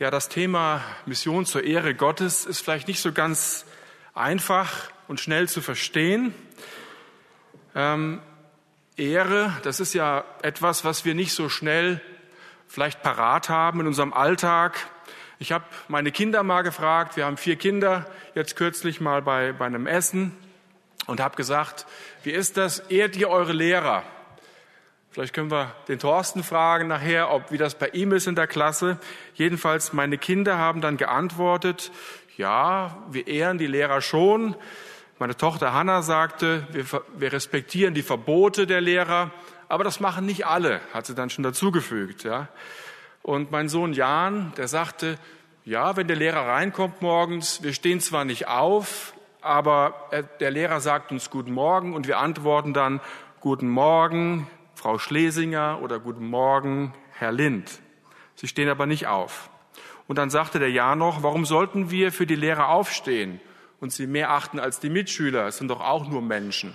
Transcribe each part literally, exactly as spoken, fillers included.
Ja, das Thema Mission zur Ehre Gottes ist vielleicht nicht so ganz einfach und schnell zu verstehen. Ähm, Ehre, das ist ja etwas, was wir nicht so schnell vielleicht parat haben in unserem Alltag. Ich habe meine Kinder mal gefragt, wir haben vier Kinder, jetzt kürzlich mal bei, bei einem Essen und habe gesagt, wie ist das, ehrt ihr eure Lehrer? Vielleicht können wir den Thorsten fragen nachher, ob wie das bei ihm ist in der Klasse. Jedenfalls, meine Kinder haben dann geantwortet, ja, wir ehren die Lehrer schon. Meine Tochter Hanna sagte, wir, wir respektieren die Verbote der Lehrer, aber das machen nicht alle, hat sie dann schon dazugefügt. Ja. Und mein Sohn Jan, der sagte, ja, wenn der Lehrer reinkommt morgens, wir stehen zwar nicht auf, aber der Lehrer sagt uns Guten Morgen und wir antworten dann Guten Morgen, Frau Schlesinger oder Guten Morgen, Herr Lind. Sie stehen aber nicht auf. Und dann sagte der Jan noch, warum sollten wir für die Lehrer aufstehen und sie mehr achten als die Mitschüler? Es sind doch auch nur Menschen.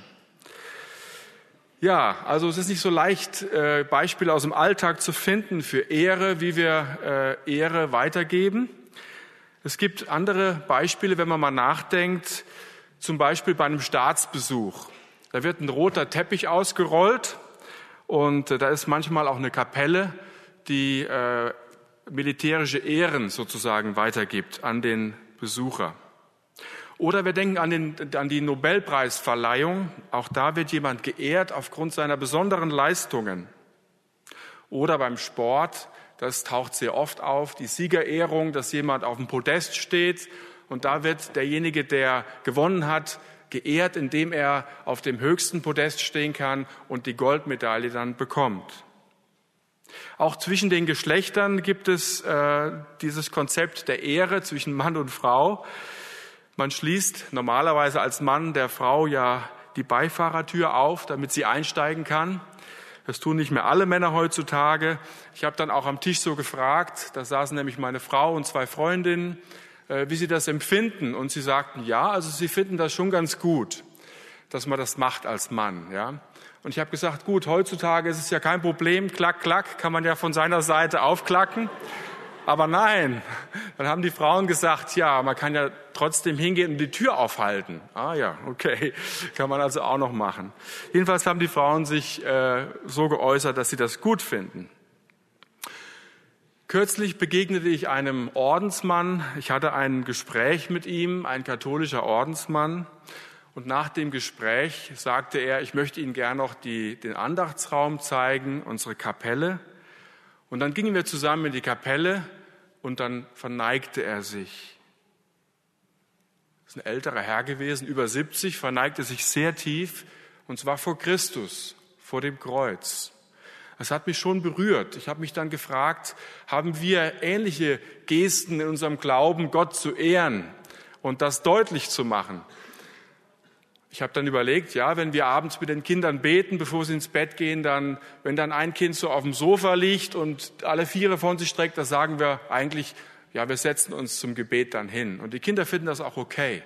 Ja, also es ist nicht so leicht, äh, Beispiele aus dem Alltag zu finden für Ehre, wie wir äh, Ehre weitergeben. Es gibt andere Beispiele, wenn man mal nachdenkt, zum Beispiel bei einem Staatsbesuch. Da wird ein roter Teppich ausgerollt. Und da ist manchmal auch eine Kapelle, die äh, militärische Ehren sozusagen weitergibt an den Besucher. Oder wir denken an, den, an die Nobelpreisverleihung. Auch da wird jemand geehrt aufgrund seiner besonderen Leistungen. Oder beim Sport, das taucht sehr oft auf, die Siegerehrung, dass jemand auf dem Podest steht. Und da wird derjenige, der gewonnen hat, geehrt, indem er auf dem höchsten Podest stehen kann und die Goldmedaille dann bekommt. Auch zwischen den Geschlechtern gibt es äh, dieses Konzept der Ehre zwischen Mann und Frau. Man schließt normalerweise als Mann der Frau ja die Beifahrertür auf, damit sie einsteigen kann. Das tun nicht mehr alle Männer heutzutage. Ich habe dann auch am Tisch so gefragt, da saßen nämlich meine Frau und zwei Freundinnen, wie sie das empfinden. Und sie sagten, ja, also sie finden das schon ganz gut, dass man das macht als Mann. Ja. Und ich habe gesagt, gut, heutzutage ist es ja kein Problem, klack, klack, kann man ja von seiner Seite aufklacken. Aber nein, dann haben die Frauen gesagt, ja, man kann ja trotzdem hingehen und die Tür aufhalten. Ah ja, okay, kann man also auch noch machen. Jedenfalls haben die Frauen sich äh, so geäußert, dass sie das gut finden. Kürzlich begegnete ich einem Ordensmann. Ich hatte ein Gespräch mit ihm, ein katholischer Ordensmann. Und nach dem Gespräch sagte er, ich möchte Ihnen gern noch die, den Andachtsraum zeigen, unsere Kapelle. Und dann gingen wir zusammen in die Kapelle und dann verneigte er sich. Das ist ein älterer Herr gewesen, über siebzig, verneigte sich sehr tief, und zwar vor Christus, vor dem Kreuz. Das hat mich schon berührt. Ich habe mich dann gefragt, haben wir ähnliche Gesten in unserem Glauben, Gott zu ehren und das deutlich zu machen? Ich habe dann überlegt, ja, wenn wir abends mit den Kindern beten, bevor sie ins Bett gehen, dann, wenn dann ein Kind so auf dem Sofa liegt und alle Viere von sich streckt, da sagen wir eigentlich, ja, wir setzen uns zum Gebet dann hin. Und die Kinder finden das auch okay.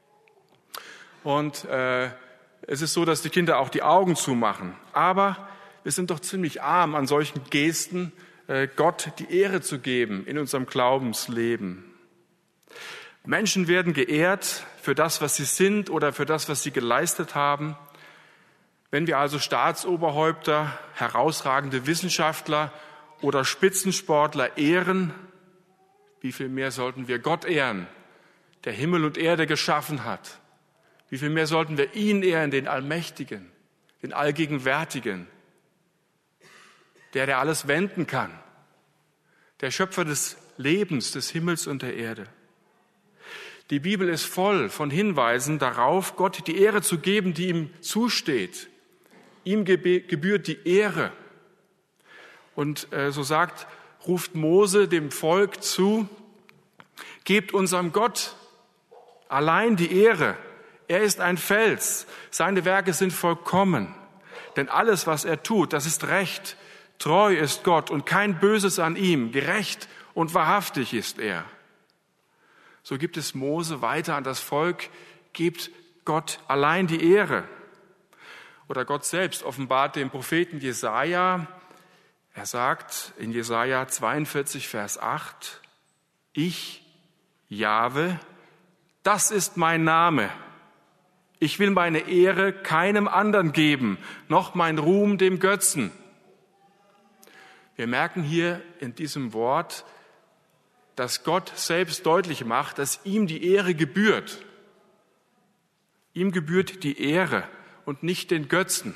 Und äh, es ist so, dass die Kinder auch die Augen zumachen. Aber wir sind doch ziemlich arm an solchen Gesten, Gott die Ehre zu geben in unserem Glaubensleben. Menschen werden geehrt für das, was sie sind oder für das, was sie geleistet haben. Wenn wir also Staatsoberhäupter, herausragende Wissenschaftler oder Spitzensportler ehren, wie viel mehr sollten wir Gott ehren, der Himmel und Erde geschaffen hat? Wie viel mehr sollten wir ihn ehren, den Allmächtigen, den Allgegenwärtigen, der, der alles wenden kann, der Schöpfer des Lebens, des Himmels und der Erde. Die Bibel ist voll von Hinweisen darauf, Gott die Ehre zu geben, die ihm zusteht. Ihm gebührt die Ehre. Und äh, so sagt, ruft Mose dem Volk zu, gebt unserem Gott allein die Ehre. Er ist ein Fels, seine Werke sind vollkommen. Denn alles, was er tut, das ist recht. Treu ist Gott und kein Böses an ihm. Gerecht und wahrhaftig ist er. So gibt es Mose weiter an das Volk, gebt Gott allein die Ehre. Oder Gott selbst offenbart dem Propheten Jesaja. Er sagt in Jesaja zweiundvierzig, Vers acht, Ich, Jahwe, das ist mein Name. Ich will meine Ehre keinem anderen geben, noch mein Ruhm dem Götzen. Wir merken hier in diesem Wort, dass Gott selbst deutlich macht, dass ihm die Ehre gebührt. Ihm gebührt die Ehre und nicht den Götzen.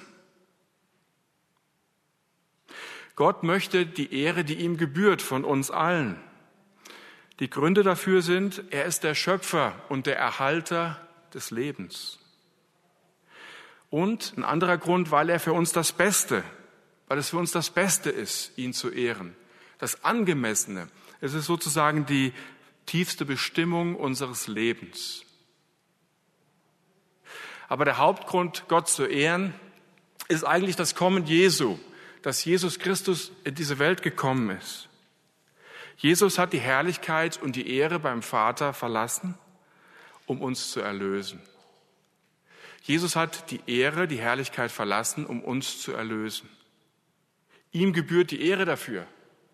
Gott möchte die Ehre, die ihm gebührt, von uns allen. Die Gründe dafür sind, er ist der Schöpfer und der Erhalter des Lebens. Und ein anderer Grund, weil er für uns das Beste, weil es für uns das Beste ist, ihn zu ehren. Das Angemessene. Es ist sozusagen die tiefste Bestimmung unseres Lebens. Aber der Hauptgrund, Gott zu ehren, ist eigentlich das Kommen Jesu, dass Jesus Christus in diese Welt gekommen ist. Jesus hat die Herrlichkeit und die Ehre beim Vater verlassen, um uns zu erlösen. Jesus hat die Ehre, die Herrlichkeit verlassen, um uns zu erlösen. Ihm gebührt die Ehre dafür.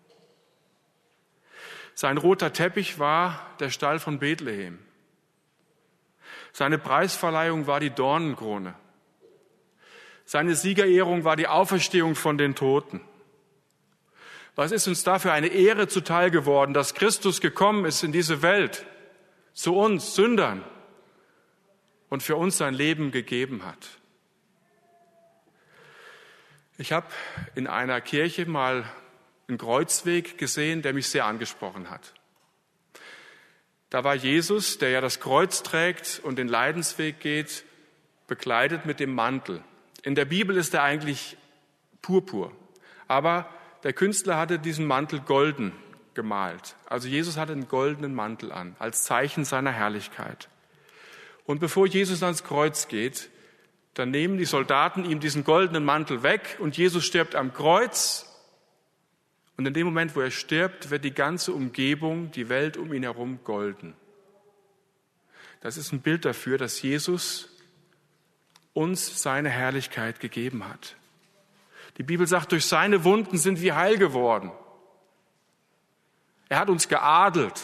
Sein roter Teppich war der Stall von Bethlehem. Seine Preisverleihung war die Dornenkrone. Seine Siegerehrung war die Auferstehung von den Toten. Was ist uns da für eine Ehre zuteil geworden, dass Christus gekommen ist in diese Welt, zu uns Sündern und für uns sein Leben gegeben hat. Ich habe in einer Kirche mal einen Kreuzweg gesehen, der mich sehr angesprochen hat. Da war Jesus, der ja das Kreuz trägt und den Leidensweg geht, bekleidet mit dem Mantel. In der Bibel ist er eigentlich purpur, aber der Künstler hatte diesen Mantel golden gemalt. Also Jesus hatte einen goldenen Mantel an, als Zeichen seiner Herrlichkeit. Und bevor Jesus ans Kreuz geht, dann nehmen die Soldaten ihm diesen goldenen Mantel weg und Jesus stirbt am Kreuz. Und in dem Moment, wo er stirbt, wird die ganze Umgebung, die Welt um ihn herum golden. Das ist ein Bild dafür, dass Jesus uns seine Herrlichkeit gegeben hat. Die Bibel sagt, durch seine Wunden sind wir heil geworden. Er hat uns geadelt.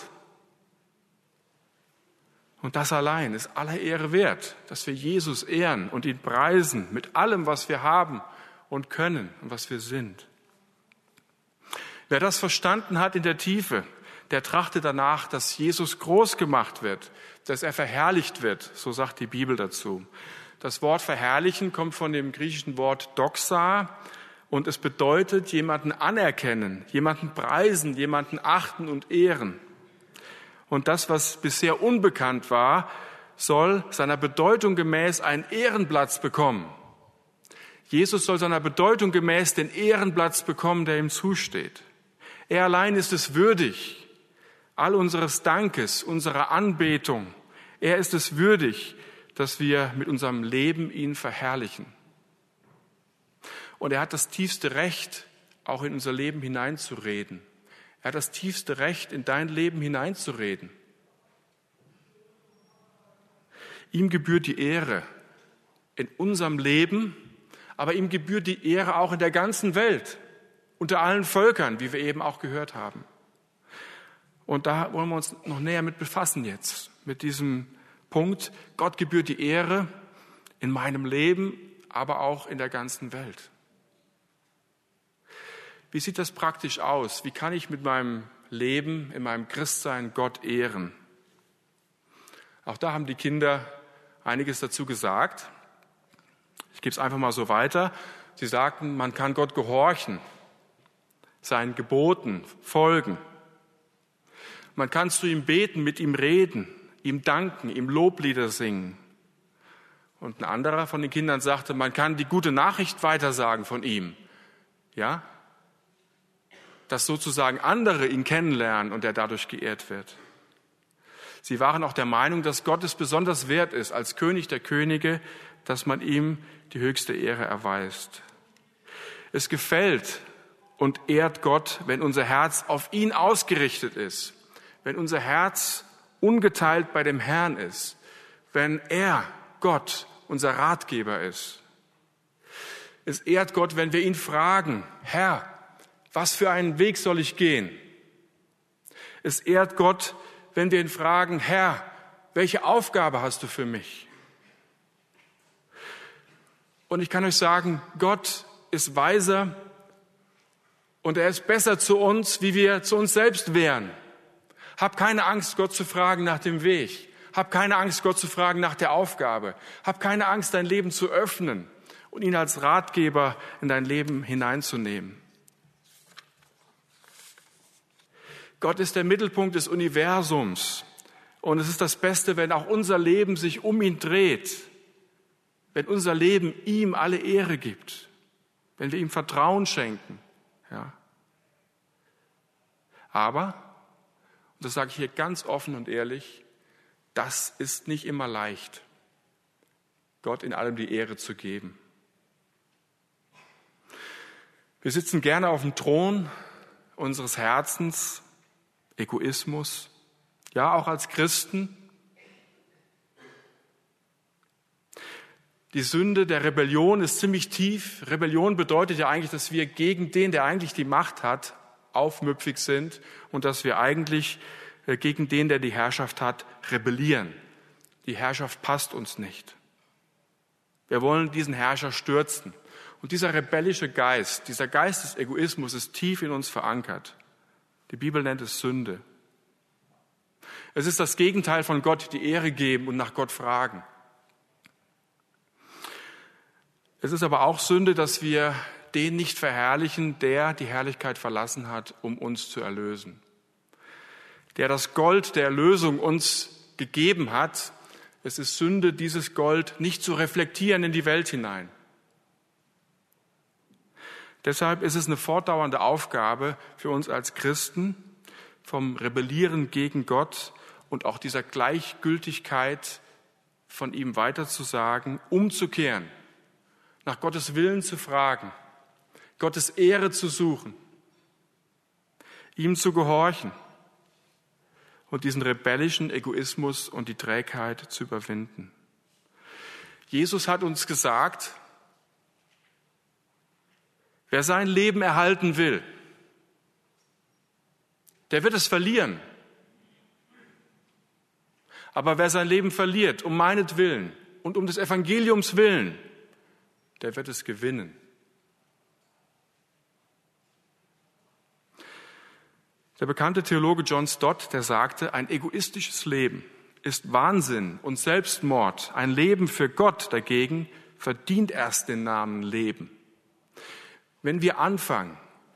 Und das allein ist aller Ehre wert, dass wir Jesus ehren und ihn preisen mit allem, was wir haben und können und was wir sind. Wer das verstanden hat in der Tiefe, der trachtet danach, dass Jesus groß gemacht wird, dass er verherrlicht wird, so sagt die Bibel dazu. Das Wort verherrlichen kommt von dem griechischen Wort doxa und es bedeutet jemanden anerkennen, jemanden preisen, jemanden achten und ehren. Und das, was bisher unbekannt war, soll seiner Bedeutung gemäß einen Ehrenplatz bekommen. Jesus soll seiner Bedeutung gemäß den Ehrenplatz bekommen, der ihm zusteht. Er allein ist es würdig, all unseres Dankes, unserer Anbetung. Er ist es würdig, dass wir mit unserem Leben ihn verherrlichen. Und er hat das tiefste Recht, auch in unser Leben hineinzureden. Er hat das tiefste Recht, in dein Leben hineinzureden. Ihm gebührt die Ehre in unserem Leben, aber ihm gebührt die Ehre auch in der ganzen Welt, unter allen Völkern, wie wir eben auch gehört haben. Und da wollen wir uns noch näher mit befassen jetzt, mit diesem Punkt. Gott gebührt die Ehre in meinem Leben, aber auch in der ganzen Welt. Wie sieht das praktisch aus? Wie kann ich mit meinem Leben, in meinem Christsein Gott ehren? Auch da haben die Kinder einiges dazu gesagt. Ich gebe es einfach mal so weiter. Sie sagten, man kann Gott gehorchen, seinen Geboten folgen. Man kann zu ihm beten, mit ihm reden, ihm danken, ihm Loblieder singen. Und ein anderer von den Kindern sagte, man kann die gute Nachricht weitersagen von ihm. Ja? Dass sozusagen andere ihn kennenlernen und er dadurch geehrt wird. Sie waren auch der Meinung, dass Gott es besonders wert ist, als König der Könige, dass man ihm die höchste Ehre erweist. Es gefällt und ehrt Gott, wenn unser Herz auf ihn ausgerichtet ist, wenn unser Herz ungeteilt bei dem Herrn ist, wenn er, Gott, unser Ratgeber ist. Es ehrt Gott, wenn wir ihn fragen, Herr, was für einen Weg soll ich gehen? Es ehrt Gott, wenn wir ihn fragen, Herr, welche Aufgabe hast du für mich? Und ich kann euch sagen, Gott ist weiser und er ist besser zu uns, wie wir zu uns selbst wären. Hab keine Angst, Gott zu fragen nach dem Weg. Hab keine Angst, Gott zu fragen nach der Aufgabe. Hab keine Angst, dein Leben zu öffnen und ihn als Ratgeber in dein Leben hineinzunehmen. Gott ist der Mittelpunkt des Universums und es ist das Beste, wenn auch unser Leben sich um ihn dreht, wenn unser Leben ihm alle Ehre gibt, wenn wir ihm Vertrauen schenken. Ja. Aber, und das sage ich hier ganz offen und ehrlich, das ist nicht immer leicht, Gott in allem die Ehre zu geben. Wir sitzen gerne auf dem Thron unseres Herzens, Egoismus, ja auch als Christen. Die Sünde der Rebellion ist ziemlich tief. Rebellion bedeutet ja eigentlich, dass wir gegen den, der eigentlich die Macht hat, aufmüpfig sind und dass wir eigentlich gegen den, der die Herrschaft hat, rebellieren. Die Herrschaft passt uns nicht. Wir wollen diesen Herrscher stürzen. Und dieser rebellische Geist, dieser Geist des Egoismus ist tief in uns verankert. Die Bibel nennt es Sünde. Es ist das Gegenteil von Gott, die Ehre geben und nach Gott fragen. Es ist aber auch Sünde, dass wir den nicht verherrlichen, der die Herrlichkeit verlassen hat, um uns zu erlösen. Der das Gold der Erlösung uns gegeben hat. Es ist Sünde, dieses Gold nicht zu reflektieren in die Welt hinein. Deshalb ist es eine fortdauernde Aufgabe für uns als Christen, vom Rebellieren gegen Gott und auch dieser Gleichgültigkeit von ihm weiterzusagen, umzukehren, nach Gottes Willen zu fragen, Gottes Ehre zu suchen, ihm zu gehorchen und diesen rebellischen Egoismus und die Trägheit zu überwinden. Jesus hat uns gesagt, wer sein Leben erhalten will, der wird es verlieren. Aber wer sein Leben verliert, um meinetwillen und um des Evangeliums willen, der wird es gewinnen. Der bekannte Theologe John Stott, der sagte, ein egoistisches Leben ist Wahnsinn und Selbstmord. Ein Leben für Gott dagegen verdient erst den Namen Leben. Wenn wir anfangen,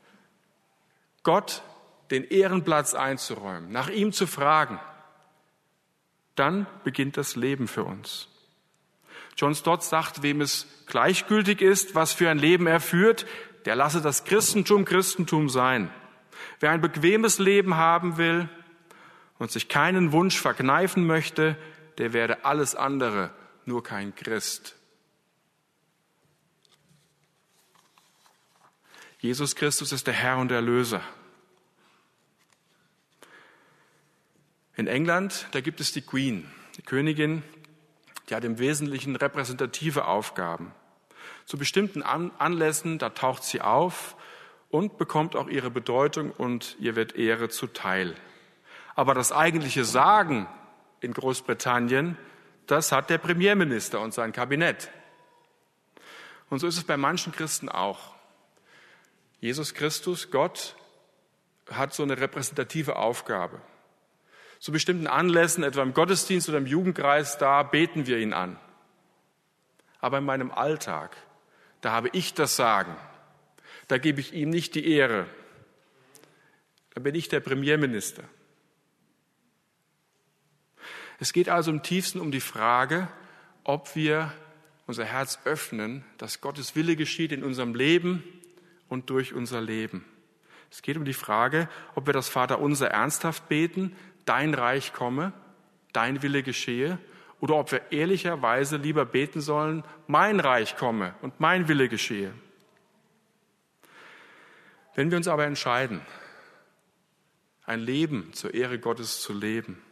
Gott den Ehrenplatz einzuräumen, nach ihm zu fragen, dann beginnt das Leben für uns. John Stott sagt, wem es gleichgültig ist, was für ein Leben er führt, der lasse das Christentum Christentum sein. Wer ein bequemes Leben haben will und sich keinen Wunsch verkneifen möchte, der werde alles andere, nur kein Christ. Jesus Christus ist der Herr und Erlöser. In England, da gibt es die Queen, die Königin, die hat im Wesentlichen repräsentative Aufgaben. Zu bestimmten Anlässen, da taucht sie auf und bekommt auch ihre Bedeutung und ihr wird Ehre zuteil. Aber das eigentliche Sagen in Großbritannien, das hat der Premierminister und sein Kabinett. Und so ist es bei manchen Christen auch. Jesus Christus, Gott, hat so eine repräsentative Aufgabe. Zu bestimmten Anlässen, etwa im Gottesdienst oder im Jugendkreis, da beten wir ihn an. Aber in meinem Alltag, da habe ich das Sagen. Da gebe ich ihm nicht die Ehre. Da bin ich der Premierminister. Es geht also im tiefsten um die Frage, ob wir unser Herz öffnen, dass Gottes Wille geschieht in unserem Leben und durch unser Leben. Es geht um die Frage, ob wir das Vaterunser ernsthaft beten, dein Reich komme, dein Wille geschehe, oder ob wir ehrlicherweise lieber beten sollen, mein Reich komme und mein Wille geschehe. Wenn wir uns aber entscheiden, ein Leben zur Ehre Gottes zu leben,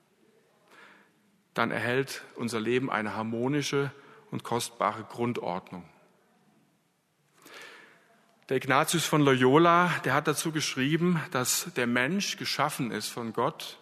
dann erhält unser Leben eine harmonische und kostbare Grundordnung. Der Ignatius von Loyola, der hat dazu geschrieben, dass der Mensch geschaffen ist von Gott,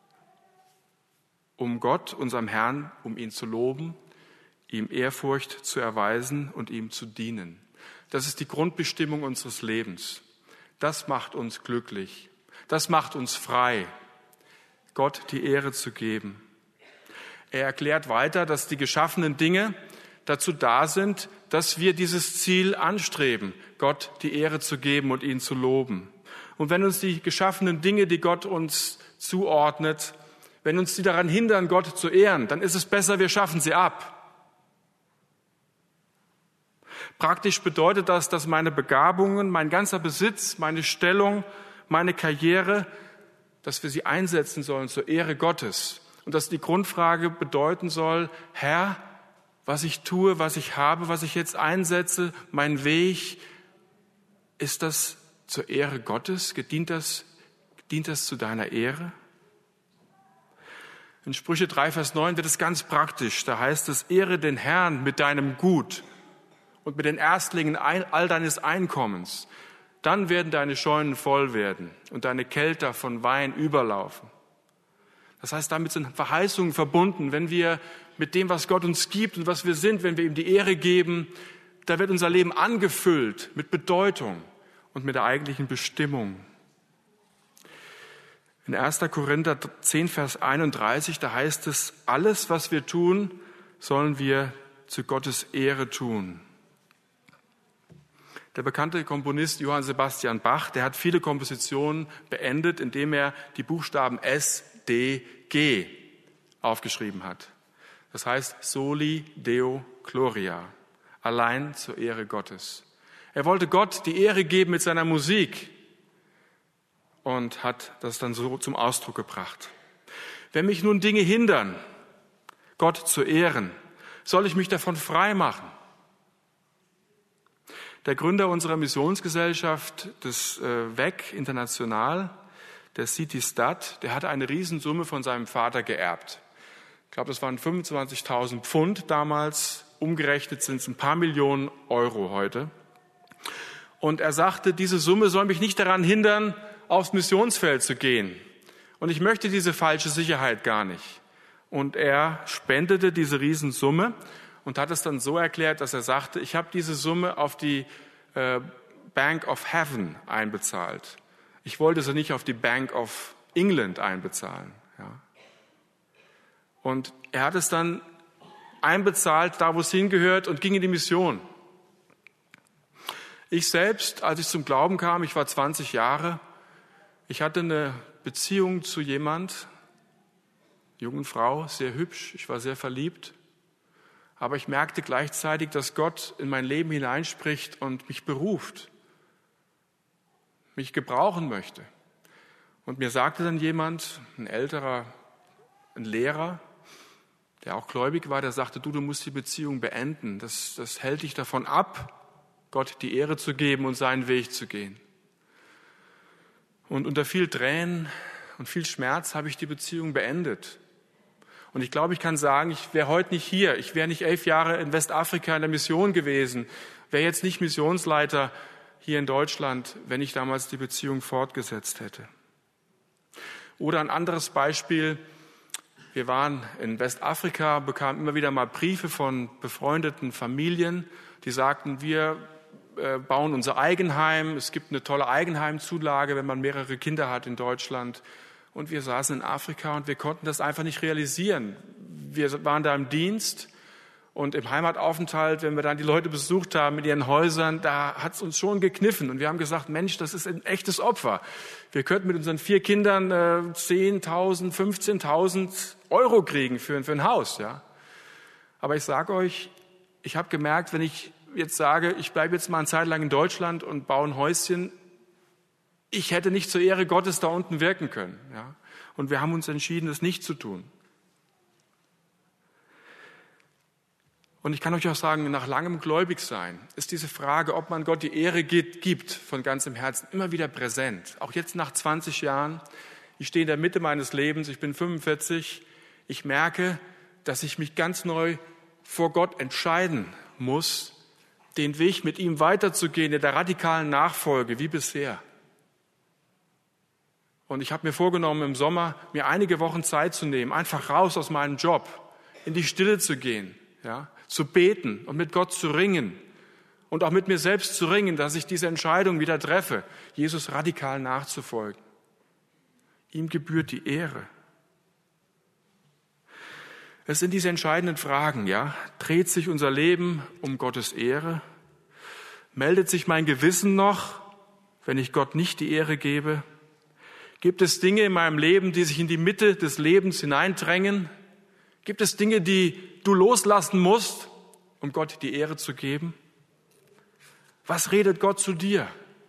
um Gott, unserem Herrn, um ihn zu loben, ihm Ehrfurcht zu erweisen und ihm zu dienen. Das ist die Grundbestimmung unseres Lebens. Das macht uns glücklich. Das macht uns frei, Gott die Ehre zu geben. Er erklärt weiter, dass die geschaffenen Dinge dazu da sind, dass wir dieses Ziel anstreben, Gott die Ehre zu geben und ihn zu loben. Und wenn uns die geschaffenen Dinge, die Gott uns zuordnet, wenn uns die daran hindern, Gott zu ehren, dann ist es besser, wir schaffen sie ab. Praktisch bedeutet das, dass meine Begabungen, mein ganzer Besitz, meine Stellung, meine Karriere, dass wir sie einsetzen sollen zur Ehre Gottes. Und dass die Grundfrage bedeuten soll, Herr, was ich tue, was ich habe, was ich jetzt einsetze, mein Weg, ist das zur Ehre Gottes? Dient das, dient das zu deiner Ehre? In Sprüche drei, Vers neun wird es ganz praktisch. Da heißt es, ehre den Herrn mit deinem Gut und mit den Erstlingen all deines Einkommens. Dann werden deine Scheunen voll werden und deine Kelter von Wein überlaufen. Das heißt, damit sind Verheißungen verbunden. Wenn wir mit dem, was Gott uns gibt und was wir sind, wenn wir ihm die Ehre geben, da wird unser Leben angefüllt mit Bedeutung und mit der eigentlichen Bestimmung. In erster Korinther zehn, Vers einunddreißig, da heißt es, alles, was wir tun, sollen wir zu Gottes Ehre tun. Der bekannte Komponist Johann Sebastian Bach, der hat viele Kompositionen beendet, indem er die Buchstaben S, D, G aufgeschrieben hat. Das heißt Soli Deo Gloria, allein zur Ehre Gottes. Er wollte Gott die Ehre geben mit seiner Musik und hat das dann so zum Ausdruck gebracht. Wenn mich nun Dinge hindern, Gott zu ehren, soll ich mich davon frei machen. Der Gründer unserer Missionsgesellschaft, des äh, W E C International, der City Stad, der hatte eine Riesensumme von seinem Vater geerbt. Ich glaube, das waren fünfundzwanzigtausend Pfund damals. Umgerechnet sind es ein paar Millionen Euro heute. Und er sagte, diese Summe soll mich nicht daran hindern, aufs Missionsfeld zu gehen. Und ich möchte diese falsche Sicherheit gar nicht. Und er spendete diese Riesensumme und hat es dann so erklärt, dass er sagte, ich habe diese Summe auf die äh, Bank of Heaven einbezahlt. Ich wollte sie nicht auf die Bank of England einbezahlen. Ja. Und er hat es dann einbezahlt, da wo es hingehört, und ging in die Mission. Ich selbst, als ich zum Glauben kam, ich war zwanzig Jahre, ich hatte eine Beziehung zu jemand, jungen Frau, sehr hübsch, ich war sehr verliebt, aber ich merkte gleichzeitig, dass Gott in mein Leben hineinspricht und mich beruft, mich gebrauchen möchte. Und mir sagte dann jemand, ein älterer, ein Lehrer, der auch gläubig war, der sagte, du, du musst die Beziehung beenden. Das, das hält dich davon ab, Gott die Ehre zu geben und seinen Weg zu gehen. Und unter viel Tränen und viel Schmerz habe ich die Beziehung beendet. Und ich glaube, ich kann sagen, ich wäre heute nicht hier. Ich wäre nicht elf Jahre in Westafrika in der Mission gewesen, wäre jetzt nicht Missionsleiter hier in Deutschland, wenn ich damals die Beziehung fortgesetzt hätte. Oder ein anderes Beispiel. Wir waren in Westafrika, bekamen immer wieder mal Briefe von befreundeten Familien, die sagten, wir äh, bauen unser Eigenheim. Es gibt eine tolle Eigenheimzulage, wenn man mehrere Kinder hat in Deutschland. Und wir saßen in Afrika und wir konnten das einfach nicht realisieren. Wir waren da im Dienst und im Heimataufenthalt, wenn wir dann die Leute besucht haben in ihren Häusern, da hat es uns schon gekniffen. Und wir haben gesagt, Mensch, das ist ein echtes Opfer. Wir könnten mit unseren vier Kindern äh, zehntausend, fünfzehntausend Euro kriegen für, für ein Haus. Ja. Aber ich sage euch, ich habe gemerkt, wenn ich jetzt sage, ich bleibe jetzt mal eine Zeit lang in Deutschland und baue ein Häuschen, ich hätte nicht zur Ehre Gottes da unten wirken können. Ja. Und wir haben uns entschieden, das nicht zu tun. Und ich kann euch auch sagen, nach langem Gläubigsein ist diese Frage, ob man Gott die Ehre gibt, von ganzem Herzen, immer wieder präsent. Auch jetzt nach zwanzig Jahren, ich stehe in der Mitte meines Lebens, ich bin fünfundvierzig, ich merke, dass ich mich ganz neu vor Gott entscheiden muss, den Weg mit ihm weiterzugehen in der radikalen Nachfolge wie bisher. Und ich habe mir vorgenommen, im Sommer mir einige Wochen Zeit zu nehmen, einfach raus aus meinem Job, in die Stille zu gehen, ja, zu beten und mit Gott zu ringen und auch mit mir selbst zu ringen, dass ich diese Entscheidung wieder treffe, Jesus radikal nachzufolgen. Ihm gebührt die Ehre. Es sind diese entscheidenden Fragen, ja. Dreht sich unser Leben um Gottes Ehre? Meldet sich mein Gewissen noch, wenn ich Gott nicht die Ehre gebe? Gibt es Dinge in meinem Leben, die sich in die Mitte des Lebens hineindrängen? Gibt es Dinge, die du loslassen musst, um Gott die Ehre zu geben? Was redet Gott zu dir?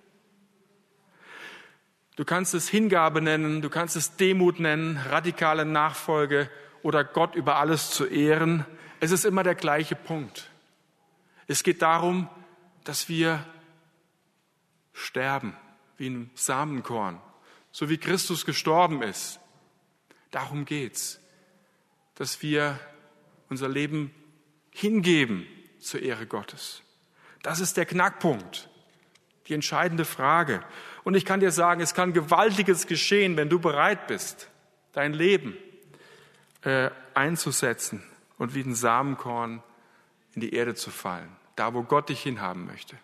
Du kannst es Hingabe nennen, du kannst es Demut nennen, radikale Nachfolge oder Gott über alles zu ehren. Es ist immer der gleiche Punkt. Es geht darum, dass wir sterben wie ein Samenkorn, so wie Christus gestorben ist. Darum geht's, dass wir unser Leben hingeben zur Ehre Gottes. Das ist der Knackpunkt, die entscheidende Frage. Und ich kann dir sagen, es kann Gewaltiges geschehen, wenn du bereit bist, dein Leben äh, einzusetzen und wie ein Samenkorn in die Erde zu fallen, da wo Gott dich hinhaben möchte.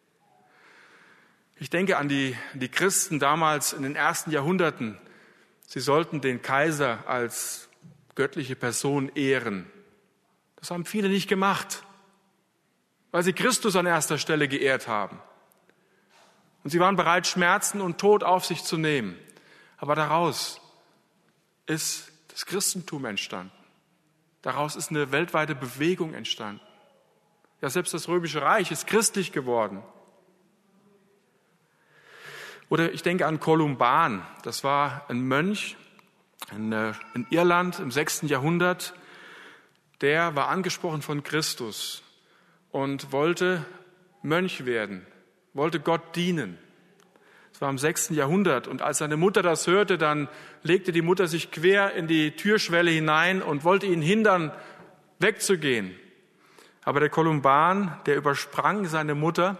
Ich denke an die, die Christen damals in den ersten Jahrhunderten. Sie sollten den Kaiser als göttliche Person ehren. Das haben viele nicht gemacht, weil sie Christus an erster Stelle geehrt haben. Und sie waren bereit, Schmerzen und Tod auf sich zu nehmen. Aber daraus ist das Christentum entstanden. Daraus ist eine weltweite Bewegung entstanden. Ja, selbst das Römische Reich ist christlich geworden. Oder ich denke an Kolumban. Das war ein Mönch in, in Irland im sechsten Jahrhundert. Der war angesprochen von Christus und wollte Mönch werden, wollte Gott dienen. Das war im sechsten Jahrhundert. Und als seine Mutter das hörte, dann legte die Mutter sich quer in die Türschwelle hinein und wollte ihn hindern, wegzugehen. Aber der Kolumban, der übersprang seine Mutter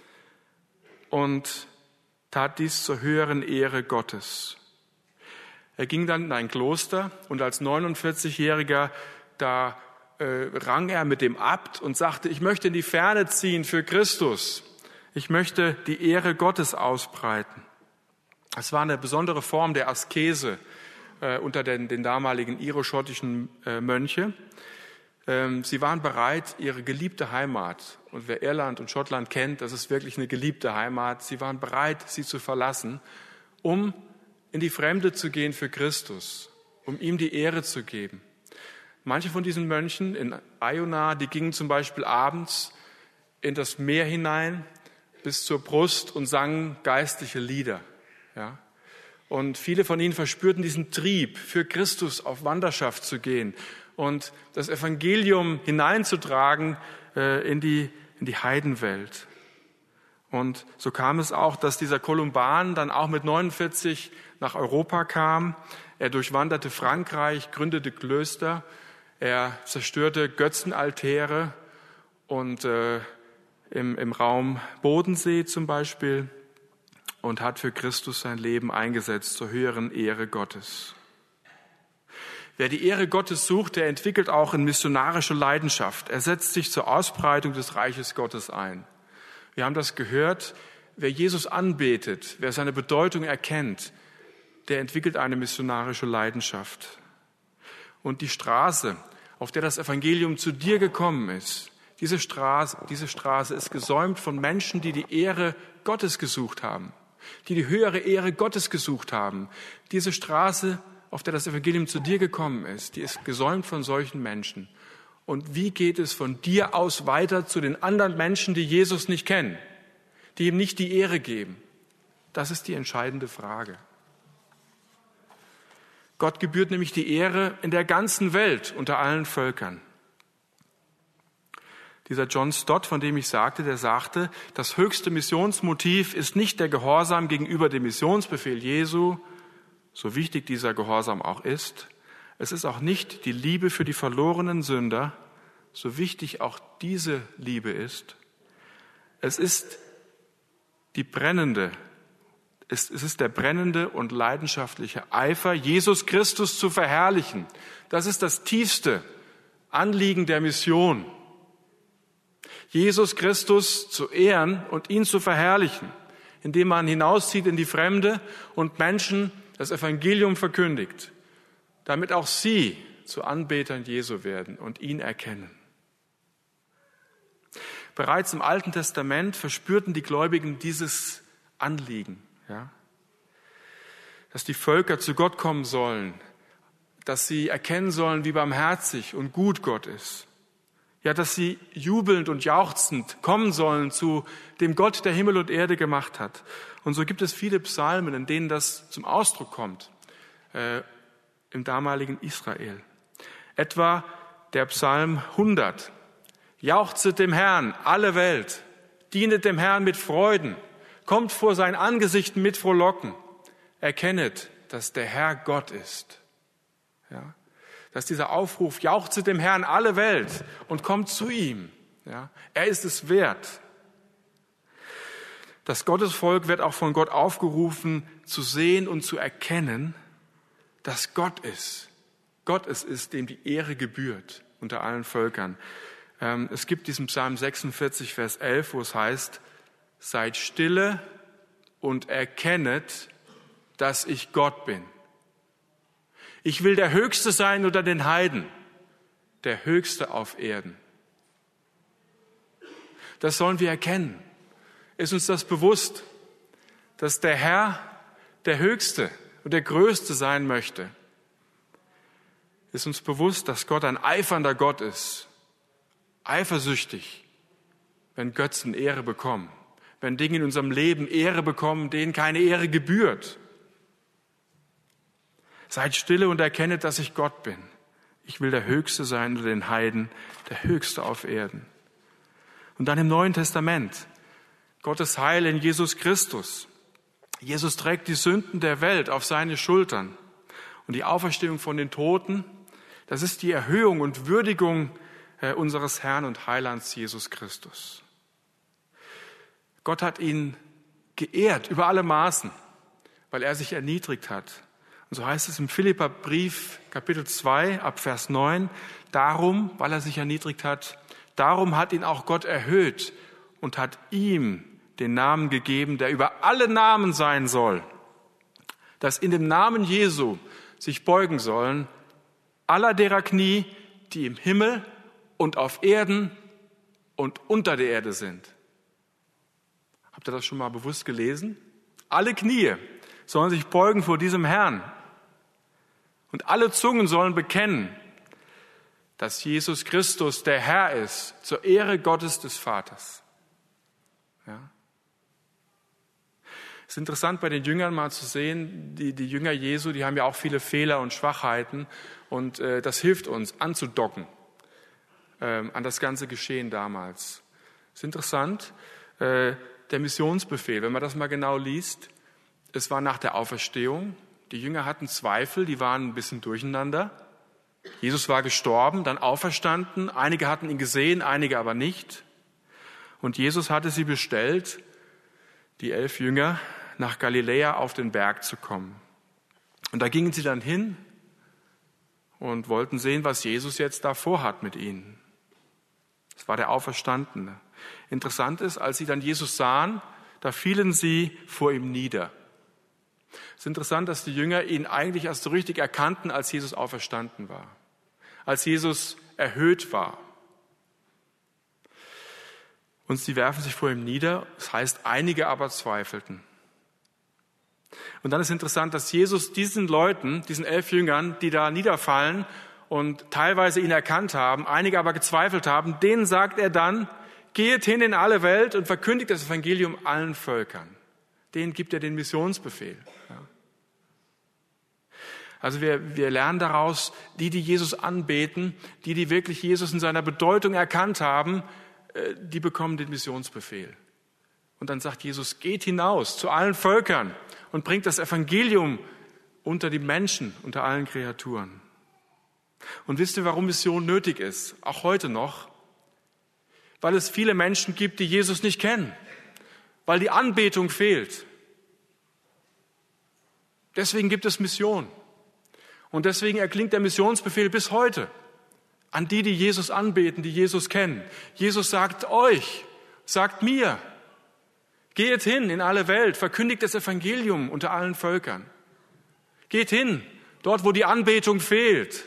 und tat dies zur höheren Ehre Gottes. Er ging dann in ein Kloster und als neunundvierzigjähriger, da äh, rang er mit dem Abt und sagte, ich möchte in die Ferne ziehen für Christus. Ich möchte die Ehre Gottes ausbreiten. Es war eine besondere Form der Askese äh, unter den, den damaligen iroschottischen äh, Mönche. Ähm, sie waren bereit, ihre geliebte Heimat, und wer Irland und Schottland kennt, das ist wirklich eine geliebte Heimat, sie waren bereit, sie zu verlassen, um in die Fremde zu gehen für Christus, um ihm die Ehre zu geben. Manche von diesen Mönchen in Iona, die gingen zum Beispiel abends in das Meer hinein bis zur Brust und sangen geistliche Lieder. Ja? Und viele von ihnen verspürten diesen Trieb, für Christus auf Wanderschaft zu gehen und das Evangelium hineinzutragen äh, in die, in die Heidenwelt. Und so kam es auch, dass dieser Kolumban dann auch mit neunundvierzig nach Europa kam. Er durchwanderte Frankreich, gründete Klöster, er zerstörte Götzenaltäre und äh, im, im Raum Bodensee zum Beispiel und hat für Christus sein Leben eingesetzt zur höheren Ehre Gottes. Wer die Ehre Gottes sucht, der entwickelt auch eine missionarische Leidenschaft. Er setzt sich zur Ausbreitung des Reiches Gottes ein. Wir haben das gehört, wer Jesus anbetet, wer seine Bedeutung erkennt, der entwickelt eine missionarische Leidenschaft. Und die Straße, auf der das Evangelium zu dir gekommen ist, diese Straße, diese Straße ist gesäumt von Menschen, die die Ehre Gottes gesucht haben, die die höhere Ehre Gottes gesucht haben. Diese Straße, auf der das Evangelium zu dir gekommen ist, die ist gesäumt von solchen Menschen. Und wie geht es von dir aus weiter zu den anderen Menschen, die Jesus nicht kennen, die ihm nicht die Ehre geben? Das ist die entscheidende Frage. Gott gebührt nämlich die Ehre in der ganzen Welt unter allen Völkern. Dieser John Stott, von dem ich sagte, der sagte, das höchste Missionsmotiv ist nicht der Gehorsam gegenüber dem Missionsbefehl Jesu, so wichtig dieser Gehorsam auch ist. Es ist auch nicht die Liebe für die verlorenen Sünder, so wichtig auch diese Liebe ist. Es ist die brennende, es ist der brennende und leidenschaftliche Eifer, Jesus Christus zu verherrlichen. Das ist das tiefste Anliegen der Mission. Jesus Christus zu ehren und ihn zu verherrlichen, indem man hinauszieht in die Fremde und Menschen das Evangelium verkündigt, damit auch sie zu Anbetern Jesu werden und ihn erkennen. Bereits im Alten Testament verspürten die Gläubigen dieses Anliegen, ja? Dass die Völker zu Gott kommen sollen, dass sie erkennen sollen, wie barmherzig und gut Gott ist. Ja, dass sie jubelnd und jauchzend kommen sollen zu dem Gott, der Himmel und Erde gemacht hat. Und so gibt es viele Psalmen, in denen das zum Ausdruck kommt, äh, im damaligen Israel. Etwa der Psalm hundert. Jauchzet dem Herrn, alle Welt, dienet dem Herrn mit Freuden, kommt vor sein Angesicht mit Frohlocken, erkennet, dass der Herr Gott ist. Ja, dass dieser Aufruf, jauchzet dem Herrn alle Welt und kommt zu ihm. Ja, er ist es wert. Das Gottesvolk wird auch von Gott aufgerufen, zu sehen und zu erkennen, dass Gott ist. Gott es ist, dem die Ehre gebührt unter allen Völkern. Es gibt diesen Psalm sechsundvierzig, Vers elf, wo es heißt, seid stille und erkennet, dass ich Gott bin. Ich will der Höchste sein unter den Heiden, der Höchste auf Erden. Das sollen wir erkennen. Ist uns das bewusst, dass der Herr der Höchste und der Größte sein möchte? Ist uns bewusst, dass Gott ein eifernder Gott ist, eifersüchtig, wenn Götzen Ehre bekommen, wenn Dinge in unserem Leben Ehre bekommen, denen keine Ehre gebührt. Seid stille und erkennet, dass ich Gott bin. Ich will der Höchste sein unter den Heiden, der Höchste auf Erden. Und dann im Neuen Testament, Gottes Heil in Jesus Christus. Jesus trägt die Sünden der Welt auf seine Schultern. Und die Auferstehung von den Toten, das ist die Erhöhung und Würdigung unseres Herrn und Heilands Jesus Christus. Gott hat ihn geehrt über alle Maßen, weil er sich erniedrigt hat. Und so heißt es im Philipperbrief, Kapitel zwei, ab Vers neun, darum, weil er sich erniedrigt hat, darum hat ihn auch Gott erhöht und hat ihm den Namen gegeben, der über alle Namen sein soll, dass in dem Namen Jesu sich beugen sollen aller derer Knie, die im Himmel und auf Erden und unter der Erde sind. Habt ihr das schon mal bewusst gelesen? Alle Knie sollen sich beugen vor diesem Herrn. Und alle Zungen sollen bekennen, dass Jesus Christus der Herr ist, zur Ehre Gottes des Vaters. Ja. Es ist interessant, bei den Jüngern mal zu sehen, die, die Jünger Jesu, die haben ja auch viele Fehler und Schwachheiten. Und äh, das hilft uns, anzudocken äh, an das ganze Geschehen damals. Es ist interessant, äh, der Missionsbefehl, wenn man das mal genau liest, es war nach der Auferstehung. Die Jünger hatten Zweifel, die waren ein bisschen durcheinander. Jesus war gestorben, dann auferstanden. Einige hatten ihn gesehen, einige aber nicht. Und Jesus hatte sie bestellt, die elf Jünger, nach Galiläa auf den Berg zu kommen. Und da gingen sie dann hin und wollten sehen, was Jesus jetzt da vorhat mit ihnen. Es war der Auferstandene. Interessant ist, als sie dann Jesus sahen, da fielen sie vor ihm nieder. Es ist interessant, dass die Jünger ihn eigentlich erst so richtig erkannten, als Jesus auferstanden war, als Jesus erhöht war. Und sie werfen sich vor ihm nieder, das heißt, einige aber zweifelten. Und dann ist interessant, dass Jesus diesen Leuten, diesen elf Jüngern, die da niederfallen und teilweise ihn erkannt haben, einige aber gezweifelt haben, denen sagt er dann, geht hin in alle Welt und verkündigt das Evangelium allen Völkern. Denen gibt er den Missionsbefehl. Ja. Also wir, wir lernen daraus, die, die Jesus anbeten, die, die wirklich Jesus in seiner Bedeutung erkannt haben, die bekommen den Missionsbefehl. Und dann sagt Jesus, geht hinaus zu allen Völkern und bringt das Evangelium unter die Menschen, unter allen Kreaturen. Und wisst ihr, warum Mission nötig ist? Auch heute noch. weil es viele Menschen gibt, die Jesus nicht kennen, weil die Anbetung fehlt. Deswegen gibt es Mission. Und deswegen erklingt der Missionsbefehl bis heute an die, die Jesus anbeten, die Jesus kennen. Jesus sagt euch, sagt mir, geht hin in alle Welt, verkündigt das Evangelium unter allen Völkern. Geht hin, dort wo die Anbetung fehlt.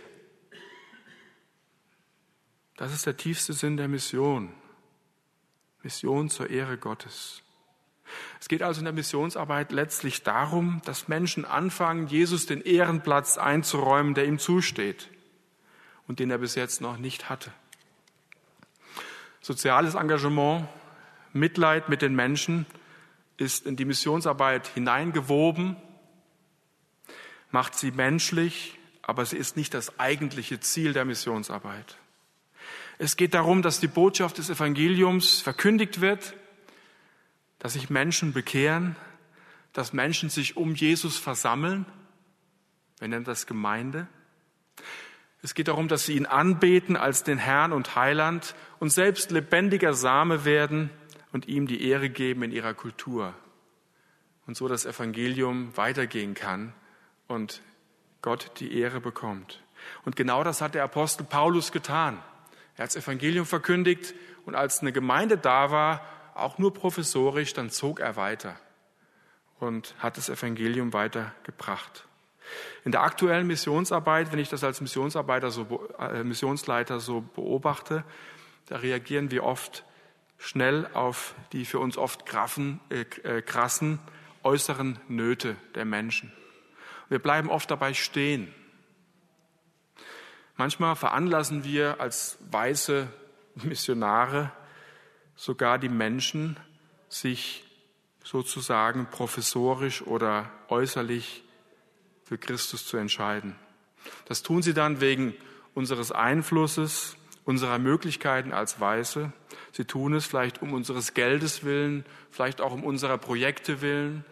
Das ist der tiefste Sinn der Mission. Mission zur Ehre Gottes. Es geht also in der Missionsarbeit letztlich darum, dass Menschen anfangen, Jesus den Ehrenplatz einzuräumen, der ihm zusteht und den er bis jetzt noch nicht hatte. Soziales Engagement, Mitleid mit den Menschen ist in die Missionsarbeit hineingewoben, macht sie menschlich, aber sie ist nicht das eigentliche Ziel der Missionsarbeit. Es geht darum, dass die Botschaft des Evangeliums verkündigt wird, dass sich Menschen bekehren, dass Menschen sich um Jesus versammeln. Wir nennen das Gemeinde. Es geht darum, dass sie ihn anbeten als den Herrn und Heiland und selbst lebendiger Same werden und ihm die Ehre geben in ihrer Kultur. Und so das Evangelium weitergehen kann und Gott die Ehre bekommt. Und genau das hat der Apostel Paulus getan. Er hat das Evangelium verkündigt und als eine Gemeinde da war, auch nur professorisch, dann zog er weiter und hat das Evangelium weitergebracht. In der aktuellen Missionsarbeit, wenn ich das als Missionsarbeiter so, äh, Missionsleiter so beobachte, da reagieren wir oft schnell auf die für uns oft graffen, äh, äh, krassen äußeren Nöte der Menschen. Wir bleiben oft dabei stehen. Manchmal veranlassen wir als weiße Missionare sogar die Menschen, sich sozusagen professorisch oder äußerlich für Christus zu entscheiden. Das tun sie dann wegen unseres Einflusses, unserer Möglichkeiten als Weiße. Sie tun es vielleicht um unseres Geldes willen, vielleicht auch um unserer Projekte willen.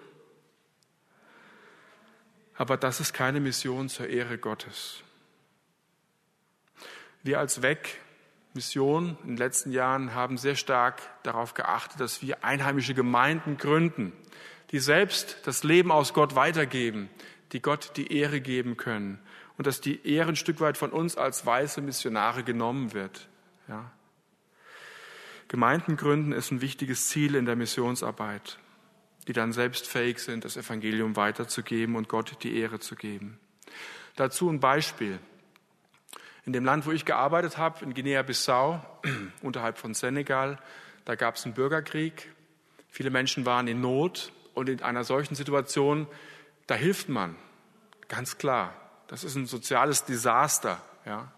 Aber das ist keine Mission zur Ehre Gottes. Wir als W E C Mission in den letzten Jahren haben sehr stark darauf geachtet, dass wir einheimische Gemeinden gründen, die selbst das Leben aus Gott weitergeben, die Gott die Ehre geben können und dass die Ehre ein Stück weit von uns als weiße Missionare genommen wird. Ja. Gemeinden gründen ist ein wichtiges Ziel in der Missionsarbeit, die dann selbst fähig sind, das Evangelium weiterzugeben und Gott die Ehre zu geben. Dazu ein Beispiel. In dem Land, wo ich gearbeitet habe, in Guinea-Bissau, unterhalb von Senegal, da gab es einen Bürgerkrieg. Viele Menschen waren in Not und in einer solchen Situation, da hilft man, ganz klar. Das ist ein soziales Desaster. Ja.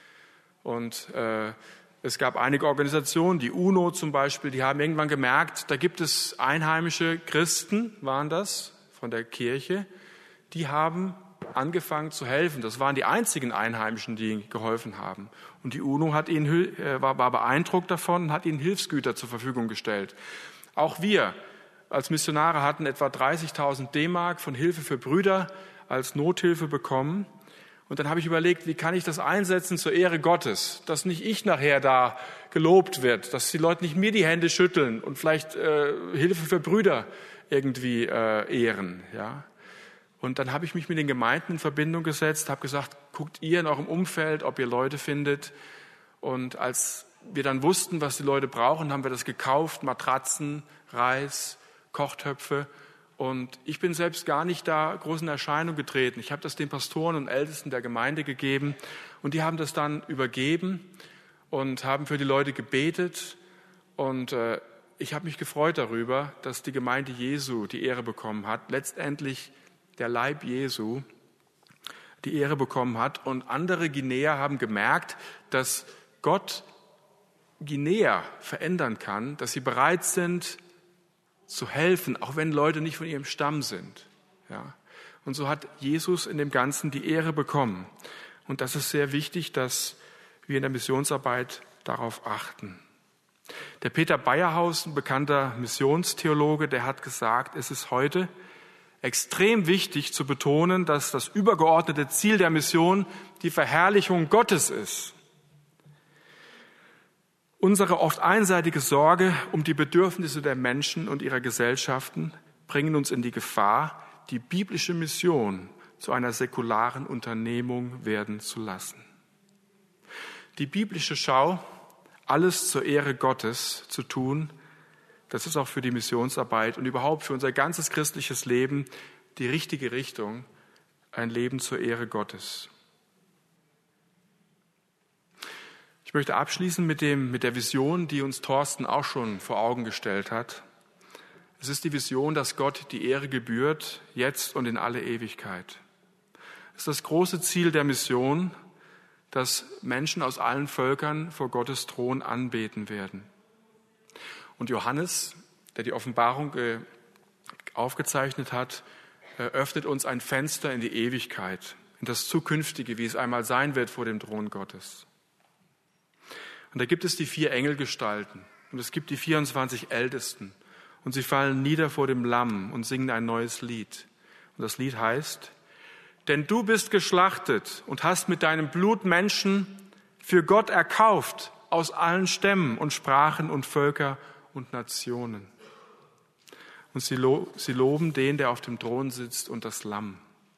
Und äh, es gab einige Organisationen, die UNO zum Beispiel, die haben irgendwann gemerkt, da gibt es einheimische Christen, waren das, von der Kirche, die haben angefangen zu helfen. Das waren die einzigen Einheimischen, die geholfen haben. Und die UNO hat ihnen, war, war beeindruckt davon und hat ihnen Hilfsgüter zur Verfügung gestellt. Auch wir als Missionare hatten etwa dreißigtausend D-Mark von Hilfe für Brüder als Nothilfe bekommen. Und dann habe ich überlegt, wie kann ich das einsetzen zur Ehre Gottes, dass nicht ich nachher da gelobt wird, dass die Leute nicht mir die Hände schütteln und vielleicht äh, Hilfe für Brüder irgendwie äh, ehren, ja. Und dann habe ich mich mit den Gemeinden in Verbindung gesetzt, habe gesagt, guckt ihr in eurem Umfeld, ob ihr Leute findet. Und als wir dann wussten, was die Leute brauchen, haben wir das gekauft, Matratzen, Reis, Kochtöpfe. Und ich bin selbst gar nicht da groß in Erscheinung getreten. Ich habe das den Pastoren und Ältesten der Gemeinde gegeben und die haben das dann übergeben und haben für die Leute gebetet. Und äh, ich habe mich gefreut darüber, dass die Gemeinde Jesu die Ehre bekommen hat, letztendlich der Leib Jesu die Ehre bekommen hat. Und andere Guinea haben gemerkt, dass Gott Guinea verändern kann, dass sie bereit sind zu helfen, auch wenn Leute nicht von ihrem Stamm sind. Ja. Und so hat Jesus in dem Ganzen die Ehre bekommen. Und das ist sehr wichtig, dass wir in der Missionsarbeit darauf achten. Der Peter Bayerhaus, ein bekannter Missionstheologe, der hat gesagt, es ist heute extrem wichtig zu betonen, dass das übergeordnete Ziel der Mission die Verherrlichung Gottes ist. Unsere oft einseitige Sorge um die Bedürfnisse der Menschen und ihrer Gesellschaften bringen uns in die Gefahr, die biblische Mission zu einer säkularen Unternehmung werden zu lassen. Die biblische Schau, alles zur Ehre Gottes zu tun, das ist auch für die Missionsarbeit und überhaupt für unser ganzes christliches Leben die richtige Richtung, ein Leben zur Ehre Gottes. Ich möchte abschließen mit dem, mit der Vision, die uns Thorsten auch schon vor Augen gestellt hat. Es ist die Vision, dass Gott die Ehre gebührt, jetzt und in alle Ewigkeit. Es ist das große Ziel der Mission, dass Menschen aus allen Völkern vor Gottes Thron anbeten werden. Und Johannes, der die Offenbarung äh, aufgezeichnet hat, äh, öffnet uns ein Fenster in die Ewigkeit, in das Zukünftige, wie es einmal sein wird vor dem Thron Gottes. Und da gibt es die vier Engelgestalten und es gibt die vierundzwanzig Ältesten und sie fallen nieder vor dem Lamm und singen ein neues Lied. Und das Lied heißt: Denn du bist geschlachtet und hast mit deinem Blut Menschen für Gott erkauft aus allen Stämmen und Sprachen und Völker und Nationen. Und sie, lo- sie loben den, der auf dem Thron sitzt, und das Lamm.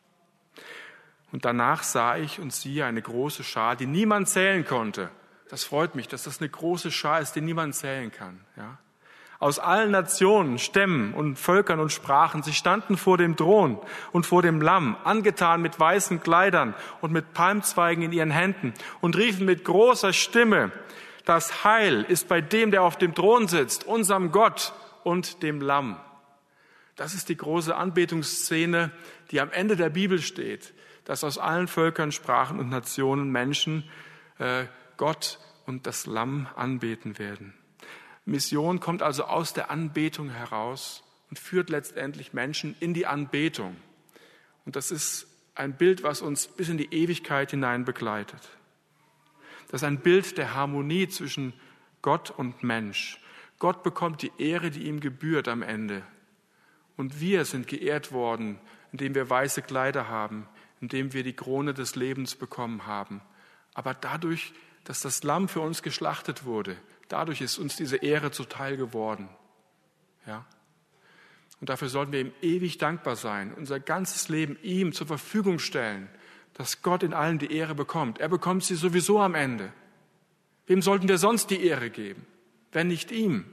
Und danach sah ich und siehe eine große Schar, die niemand zählen konnte. Das freut mich, dass das eine große Schar ist, die niemand zählen kann. Ja? Aus allen Nationen, Stämmen und Völkern und Sprachen. Sie standen vor dem Thron und vor dem Lamm, angetan mit weißen Kleidern und mit Palmzweigen in ihren Händen und riefen mit großer Stimme: Das Heil ist bei dem, der auf dem Thron sitzt, unserem Gott und dem Lamm. Das ist die große Anbetungsszene, die am Ende der Bibel steht, dass aus allen Völkern, Sprachen und Nationen Menschen äh, Gott und das Lamm anbeten werden. Mission kommt also aus der Anbetung heraus und führt letztendlich Menschen in die Anbetung. Und das ist ein Bild, was uns bis in die Ewigkeit hinein begleitet. Das ist ein Bild der Harmonie zwischen Gott und Mensch. Gott bekommt die Ehre, die ihm gebührt am Ende. Und wir sind geehrt worden, indem wir weiße Kleider haben, indem wir die Krone des Lebens bekommen haben. Aber dadurch, dass das Lamm für uns geschlachtet wurde, dadurch ist uns diese Ehre zuteil geworden. Ja? Und dafür sollten wir ihm ewig dankbar sein, unser ganzes Leben ihm zur Verfügung stellen, dass Gott in allen die Ehre bekommt. Er bekommt sie sowieso am Ende. Wem sollten wir sonst die Ehre geben, wenn nicht ihm?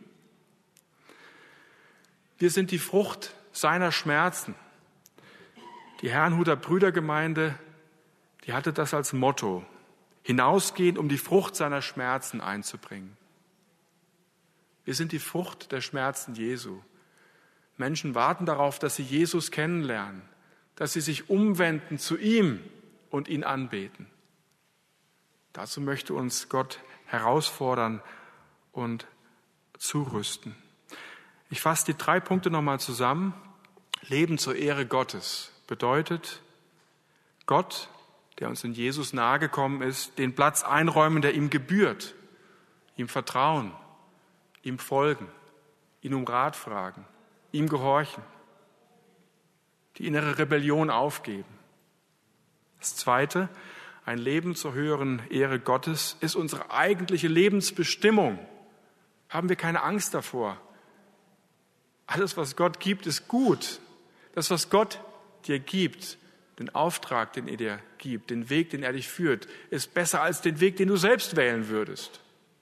Wir sind die Frucht seiner Schmerzen. Die Herrnhuter Brüdergemeinde, die hatte das als Motto: Hinausgehen, um die Frucht seiner Schmerzen einzubringen. Wir sind die Frucht der Schmerzen Jesu. Menschen warten darauf, dass sie Jesus kennenlernen, dass sie sich umwenden zu ihm und ihn anbeten. Dazu möchte uns Gott herausfordern und zurüsten. Ich fasse die drei Punkte nochmal zusammen. Leben zur Ehre Gottes bedeutet, Gott, der uns in Jesus nahegekommen ist, den Platz einräumen, der ihm gebührt, ihm vertrauen, ihm folgen, ihn um Rat fragen, ihm gehorchen, die innere Rebellion aufgeben. Das Zweite, ein Leben zur höheren Ehre Gottes ist unsere eigentliche Lebensbestimmung. Haben wir keine Angst davor. Alles, was Gott gibt, ist gut. Das, was Gott dir gibt, den Auftrag, den er dir gibt, den Weg, den er dich führt, ist besser als den Weg, den du selbst wählen würdest.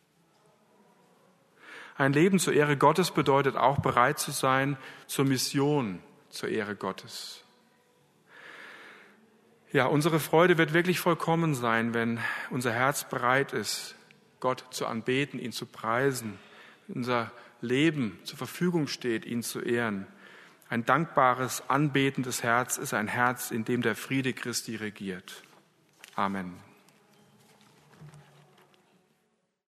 Ein Leben zur Ehre Gottes bedeutet auch, bereit zu sein zur Mission zur Ehre Gottes. Ja, unsere Freude wird wirklich vollkommen sein, wenn unser Herz bereit ist, Gott zu anbeten, ihn zu preisen, unser Leben zur Verfügung steht, ihn zu ehren. Ein dankbares, anbetendes Herz ist ein Herz, in dem der Friede Christi regiert. Amen.